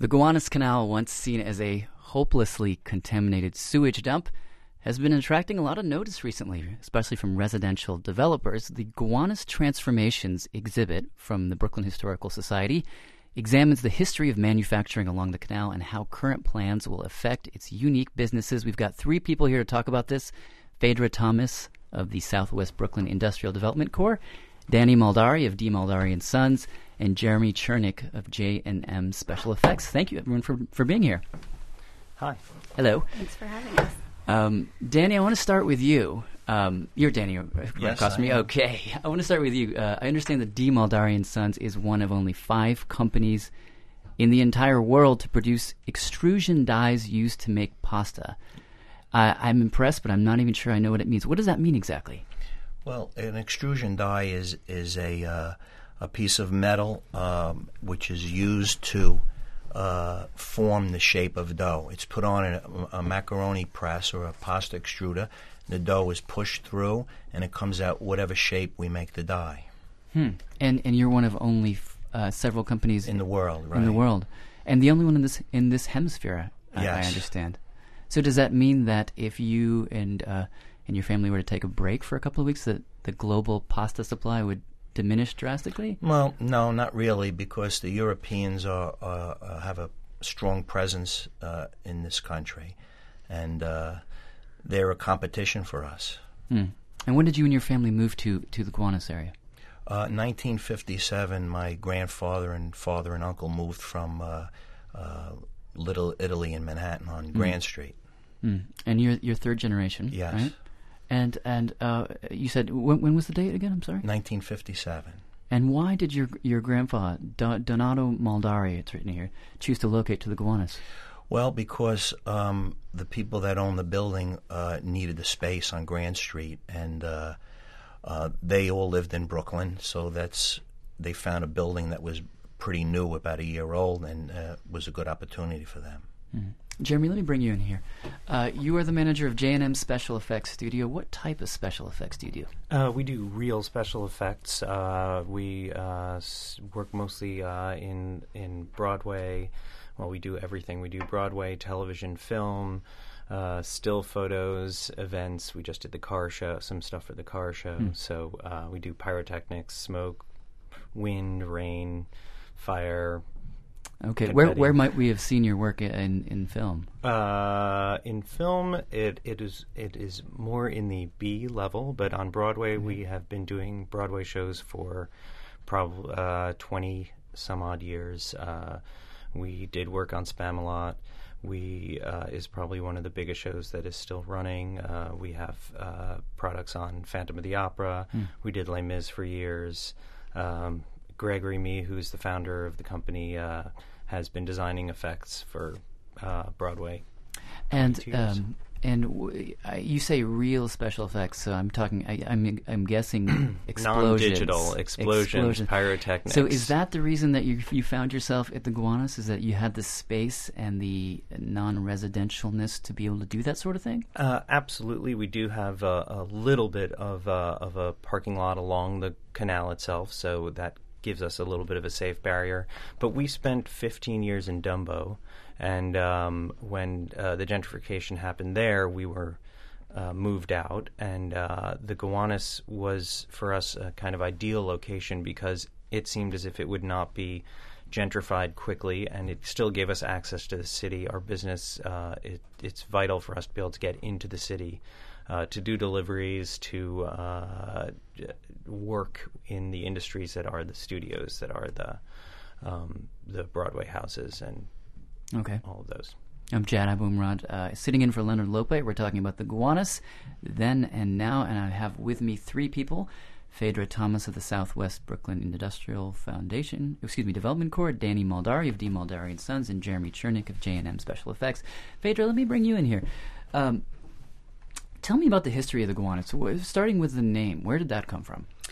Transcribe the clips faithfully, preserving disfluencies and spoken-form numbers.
The Gowanus Canal, once seen as a hopelessly contaminated sewage dump, has been attracting a lot of notice recently, especially from residential developers. The Gowanus Transformations exhibit from the Brooklyn Historical Society examines the history of manufacturing along the canal and how current plans will affect its unique businesses. We've got three people here to talk about this. Phaedra Thomas of the Southwest Brooklyn Industrial Development Corps, Danny Maldari of D. Maldari and Sons, and Jeremy Chernick of J and M Special Effects. Thank you, everyone, for, for being here. Hi. Hello. Thanks for having us. Um, Danny, I want to start with you. Um, you're Danny, right yes, across from me? Okay. I want to start with you. Uh, I understand that D. Maldari and Sons is one of only five companies in the entire world to produce extrusion dyes used to make pasta. Uh, I'm impressed, but I'm not even sure I know what it means. What does that mean exactly? Well, an extrusion die is is a uh, a piece of metal um, which is used to uh, form the shape of dough. It's put on a, a macaroni press or a pasta extruder. The dough is pushed through, and it comes out whatever shape we make the die. Hmm. And and you're one of only uh, several companies in the world, right? In the world, and the only one in this in this hemisphere. I, yes. I understand. So does that mean that if you and uh, and your family were to take a break for a couple of weeks, that the global pasta supply would diminish drastically? Well, no, not really, because the Europeans are uh, uh, have a strong presence uh, in this country, and uh, they're a competition for us. Mm. And when did you and your family move to, to the Gowanus area? Uh, nineteen fifty-seven, my grandfather and father and uncle moved from uh, uh, Little Italy in Manhattan on mm. Grand Street. Mm. And you're, you're third generation, yes. right? And and uh, you said, when, when was the date again? I'm sorry? nineteen fifty-seven. And why did your your grandfather, Do, Donato Maldari, it's written here, choose to locate to the Gowanus? Well, because um, the people that owned the building uh, needed the space on Grand Street, and uh, uh, they all lived in Brooklyn, so that's they found a building that was pretty new, about a year old, and uh, was a good opportunity for them. Mm. Jeremy, let me bring you in here. Uh, you are the manager of J and M Special Effects Studio. What type of special effects do you do? Uh, we do real special effects. Uh, we uh, s- work mostly uh, in in Broadway. Well, we do everything. We do Broadway, television, film, uh, still photos, events. We just did the car show, some stuff for the car show. Mm. So uh, we do pyrotechnics, smoke, wind, rain, fire. Okay, where where might we have seen your work in in film? Uh, in film, it it is it is more in the B level, but on Broadway, mm-hmm. we have been doing Broadway shows for probably uh, twenty some odd years. Uh, we did work on Spamalot. We uh, is probably one of the biggest shows that is still running. Uh, we have uh, products on Phantom of the Opera. Mm. We did Les Mis for years. Um, Gregory Mee, who's the founder of the company, uh, has been designing effects for uh, Broadway. And um, and w- I, you say real special effects, so I'm talking. I, I'm I'm guessing explosions, non-digital explosions, explosions, pyrotechnics. So is that the reason that you you found yourself at the Gowanus? Is that you had the space and the non-residentialness to be able to do that sort of thing? Uh, absolutely, we do have a, a little bit of uh, of a parking lot along the canal itself, so that gives us a little bit of a safe barrier. But we spent fifteen years in Dumbo, and um, when uh, the gentrification happened there, we were uh, moved out, and uh, the Gowanus was, for us, a kind of ideal location because it seemed as if it would not be gentrified quickly, and it still gave us access to the city. Our business, uh, it, it's vital for us to be able to get into the city, uh, to do deliveries, to uh, work in the industries that are the studios, that are the um, the Broadway houses, and okay. all of those. I'm Jad Abumrad, uh, sitting in for Leonard Lope. We're talking about the Gowanus, then and now, and I have with me three people. Phaedra Thomas of the Southwest Brooklyn Industrial Foundation, excuse me, Development Corps, Danny Maldari of D. Maldari and Sons, and Jeremy Chernick of J and M Special Effects. Phaedra, let me bring you in here. Um, tell me about the history of the Gowanus. So, starting with the name, where did that come from?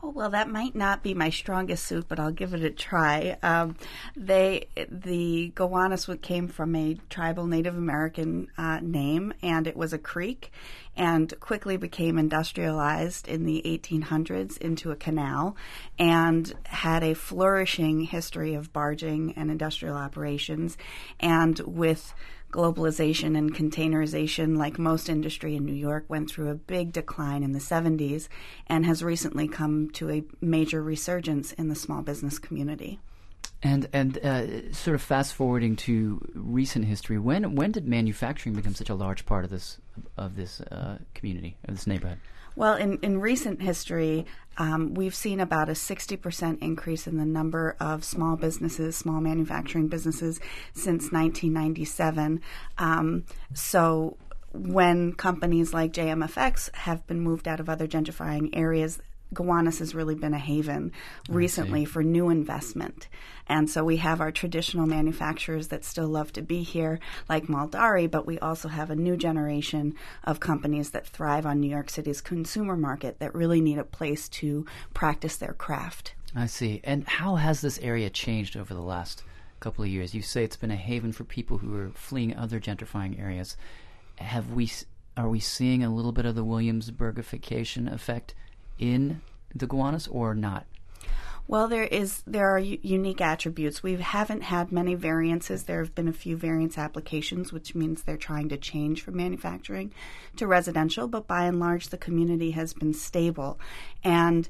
Oh, well, that might not be my strongest suit, but I'll give it a try. Um, they, the Gowanus came from a tribal Native American uh, name, and it was a creek, and quickly became industrialized in the eighteen hundreds into a canal, and had a flourishing history of barging and industrial operations, and with globalization and containerization, like most industry in New York, went through a big decline in the seventies and has recently come to a major resurgence in the small business community. And and uh, sort of fast forwarding to recent history, when when did manufacturing become such a large part of this of this uh, community, of this neighborhood? Well, in, in recent history, um, we've seen about a sixty percent increase in the number of small businesses, small manufacturing businesses, since nineteen ninety-seven. Um, so when companies like J M F X have been moved out of other gentrifying areas, Gowanus has really been a haven recently for new investment. And so we have our traditional manufacturers that still love to be here, like Maldari, but we also have a new generation of companies that thrive on New York City's consumer market that really need a place to practice their craft. I see. And how has this area changed over the last couple of years? You say it's been a haven for people who are fleeing other gentrifying areas. Have we, are we seeing a little bit of the Williamsburgification effect in the Gowanus or not? Well, there is there are u- unique attributes. We haven't had many variances. There have been a few variance applications, which means they're trying to change from manufacturing to residential, but by and large the community has been stable. And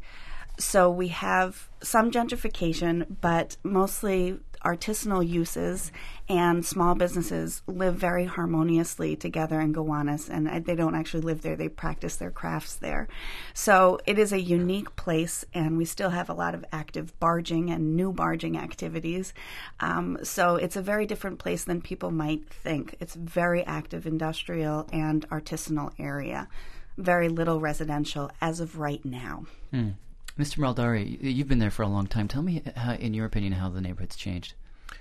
so we have some gentrification, but mostly artisanal uses, and small businesses live very harmoniously together in Gowanus, and they don't actually live there, they practice their crafts there. So it is a unique place, and we still have a lot of active barging and new barging activities. Um, so it's a very different place than people might think. It's a very active industrial and artisanal area. Very little residential as of right now. Hmm. Mister Maldari, you've been there for a long time. Tell me, how, in your opinion, how the neighborhood's changed.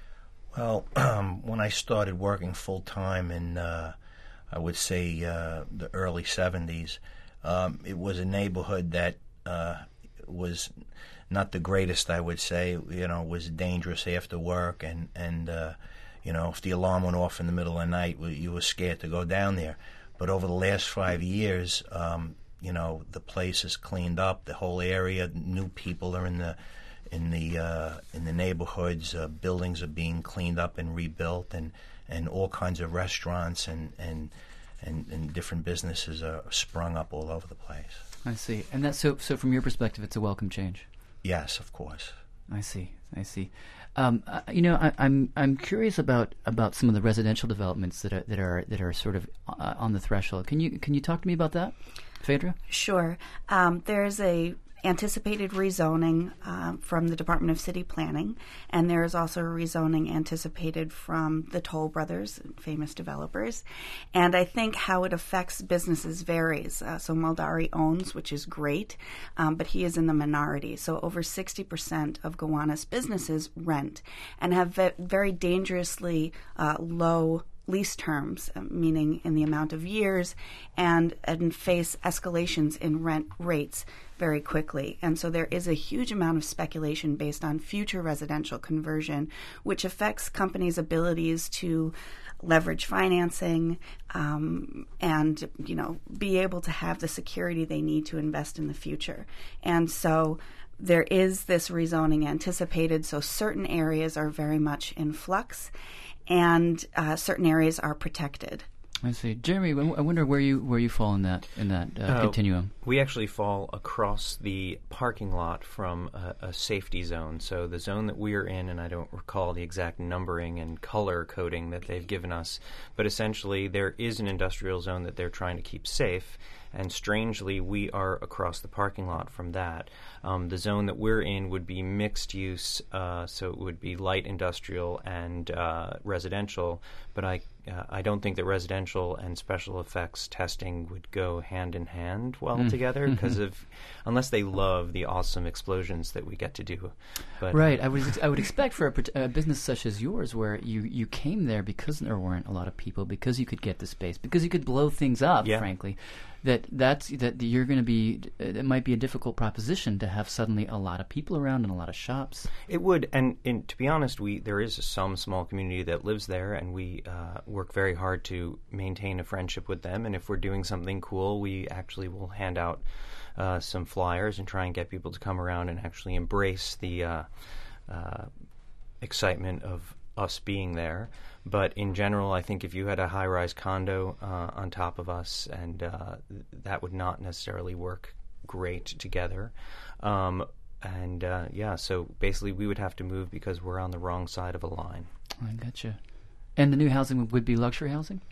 Well, um, when I started working full-time in, uh, I would say, uh, the early seventies, um, it was a neighborhood that uh, was not the greatest, I would say. You know, it was dangerous after work, and, and uh, you know, if the alarm went off in the middle of the night, you were scared to go down there. But over the last five years, um, you know, the place is cleaned up, the whole area, new people are in the in the uh, in the neighborhoods, uh, buildings are being cleaned up and rebuilt, and, and all kinds of restaurants and, and and and different businesses are sprung up all over the place. I see. And that's so so from your perspective, it's a welcome change. Yes, of course. I see. I see. Um, uh, you know, I, I'm I'm curious about, about some of the residential developments that are that are that are sort of uh, on the threshold. Can you can you talk to me about that, Phaedra? Sure. Um, there's a anticipated rezoning uh, from the Department of City Planning, and there is also a rezoning anticipated from the Toll Brothers, famous developers. And I think how it affects businesses varies. Uh, so Maldari owns, which is great, um, but he is in the minority. So over sixty percent of Gowanus businesses rent and have ve- very dangerously uh, low lease terms, uh, meaning in the amount of years, and, and face escalations in rent rates very quickly. And so there is a huge amount of speculation based on future residential conversion, which affects companies' abilities to leverage financing um, and, you know, be able to have the security they need to invest in the future. And so there is this rezoning anticipated, so certain areas are very much in flux, and uh, certain areas are protected. I see. Jeremy, I wonder where you where you fall in that in that uh, uh, continuum. We actually fall across the parking lot from a, a safety zone. So the zone that we're in, and I don't recall the exact numbering and color coding that they've given us, but essentially there is an industrial zone that they're trying to keep safe. And strangely, we are across the parking lot from that. Um, the zone that we're in would be mixed use, uh, so it would be light industrial and uh, residential. But I, uh, I don't think that residential and special effects testing would go hand in hand well mm. together, because of unless they love the awesome explosions that we get to do. But right, I would I would expect for a, a business such as yours, where you, you came there because there weren't a lot of people, because you could get the space, because you could blow things up, yeah. frankly. that that's that you're going to be. It might be a difficult proposition to have suddenly a lot of people around and a lot of shops. It would, and, and to be honest, we there is some small community that lives there, and we uh, work very hard to maintain a friendship with them. And if we're doing something cool, we actually will hand out uh, some flyers and try and get people to come around and actually embrace the uh, uh, excitement of us being there. But in general, I think if you had a high-rise condo uh, on top of us, and uh, th- that would not necessarily work great together. Um, and uh, yeah, so basically we would have to move because we're on the wrong side of a line. I gotcha. And the new housing would be luxury housing?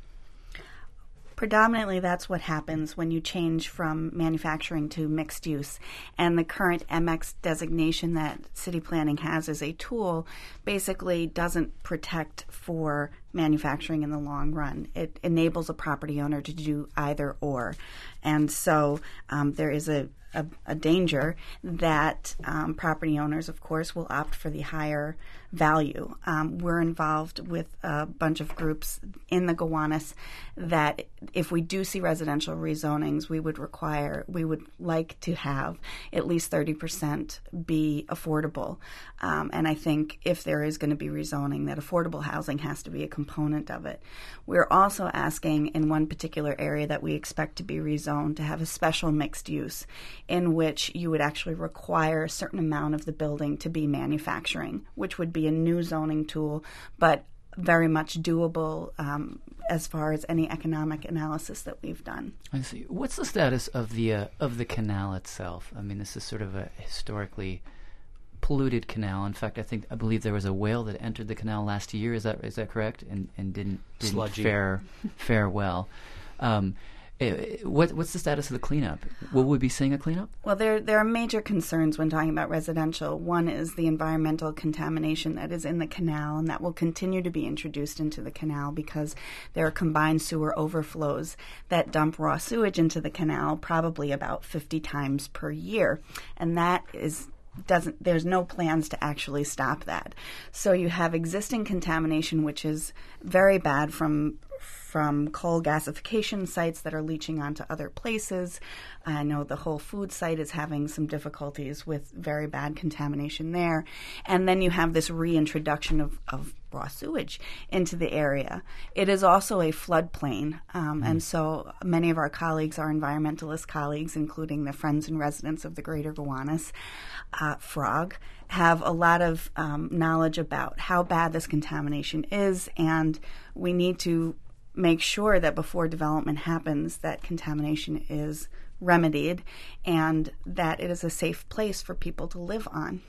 Predominantly, that's what happens when you change from manufacturing to mixed use. And the current M X designation that city planning has as a tool basically doesn't protect for manufacturing in the long run. It enables a property owner to do either or. And so um, there is a, a, a danger that um, property owners, of course, will opt for the higher value. Um, we're involved with a bunch of groups in the Gowanus that if we do see residential rezonings, we would require, we would like to have at least thirty percent be affordable. Um, and I think if there is going to be rezoning, that affordable housing has to be a component of it. We're also asking in one particular area that we expect to be rezoned to have a special mixed use in which you would actually require a certain amount of the building to be manufacturing, which would be a new zoning tool, but very much doable um, as far as any economic analysis that we've done. I see. What's the status of the uh, of the canal itself? I mean, this is sort of a historically polluted canal. In fact, I think I believe there was a whale that entered the canal last year. Is that is that correct? And and didn't, didn't Sludgy. fare fare well. Um, eh, what what's the status of the cleanup? Will we be seeing a cleanup? Well, there there are major concerns when talking about residential. One is the environmental contamination that is in the canal, and that will continue to be introduced into the canal because there are combined sewer overflows that dump raw sewage into the canal probably about fifty times per year, and that is doesn't there's no plans to actually stop that. So you have existing contamination, which is very bad from from coal gasification sites that are leaching onto other places. I know the Whole Food site is having some difficulties with very bad contamination there. And then you have this reintroduction of, of raw sewage into the area. It is also a floodplain, um, mm. and so many of our colleagues are environmentalist colleagues, including the Friends and Residents of the Greater Gowanus, uh, FROG, have a lot of um, knowledge about how bad this contamination is, and we need to make sure that before development happens that contamination is remedied and that it is a safe place for people to live on.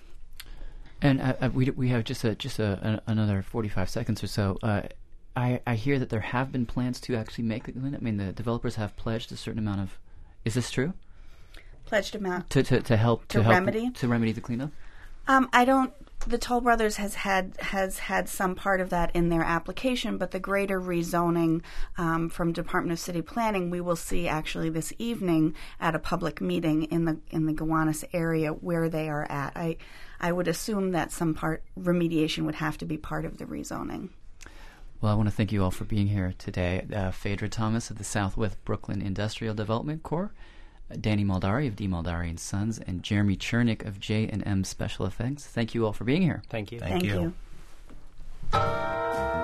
And uh, uh, we we have just a, just a, a, another forty-five seconds or so. Uh, I, I hear that there have been plans to actually make the cleanup. I mean, the developers have pledged a certain amount of. Is this true? Pledged amount to to, to help to, to help remedy to remedy the cleanup. Um, I don't. The Toll Brothers has had has had some part of that in their application, but the greater rezoning um, from Department of City Planning, we will see actually this evening at a public meeting in the in the Gowanus area where they are at. I I would assume that some part remediation would have to be part of the rezoning. Well, I want to thank you all for being here today. Uh, Phaedra Thomas of the Southwest Brooklyn Industrial Development Corps, Danny Maldari of D. Maldari and Sons, and Jeremy Chernick of J and M Special Effects. Thank you all for being here. Thank you. Thank, Thank you. you.